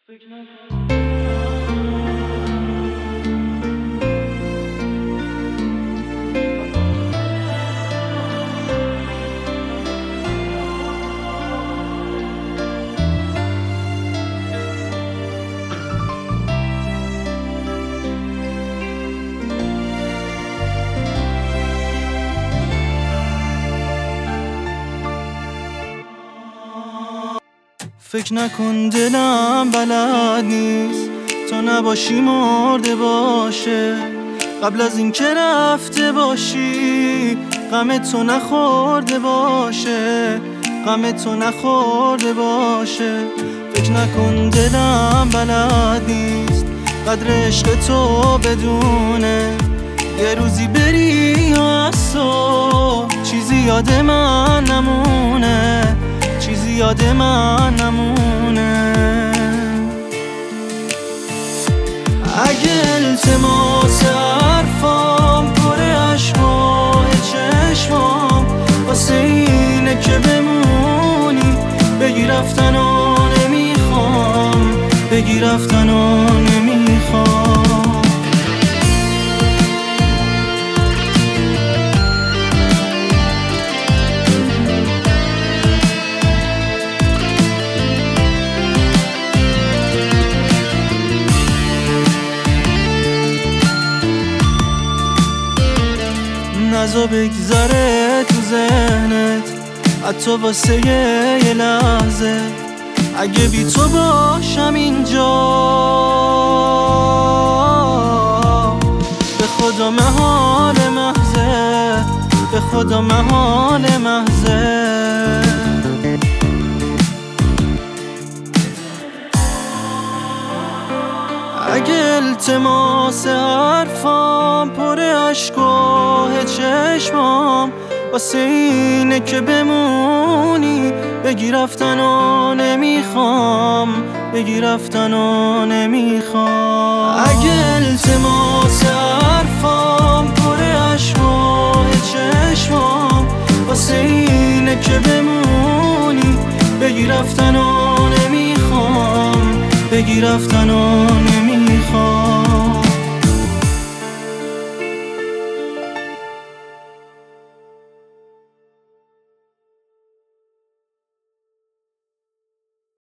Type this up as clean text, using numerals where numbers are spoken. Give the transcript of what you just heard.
فکر نکن دلم بلد نیست تا نباشی مرده باشه، قبل از این که رفته باشی غم تو نخورده باشه، غم تو نخورده باشه. فکر نکن دلم بلد نیست قدر عشق تو بدونه، یه روزی بری از تو چیزی یاد من نمونه، چیزی یاد من نمونه. اگه التماس حرفام پر عشق و چشمام واسه اینه که بمونی، بگی رفتن و نمیخوام، بگی رفتن و نمیخوام. نزا بگذره تو ذهنت حتی واسه یه لحظه، اگه بی تو باشم اینجا به خدا محال محضه، به خدا محال محضه. اگه التماس حرفام پر عشق و چشمام واسه اینه که بمونی، بگی رفتن و نمیخوام، بگی رفتن و نمیخوام. اگه التماس حرفام پر عشق و چشمام واسه اینه که بمونی، بگی رفتن و نمیخوام، بگی رفتن و نمیخوام.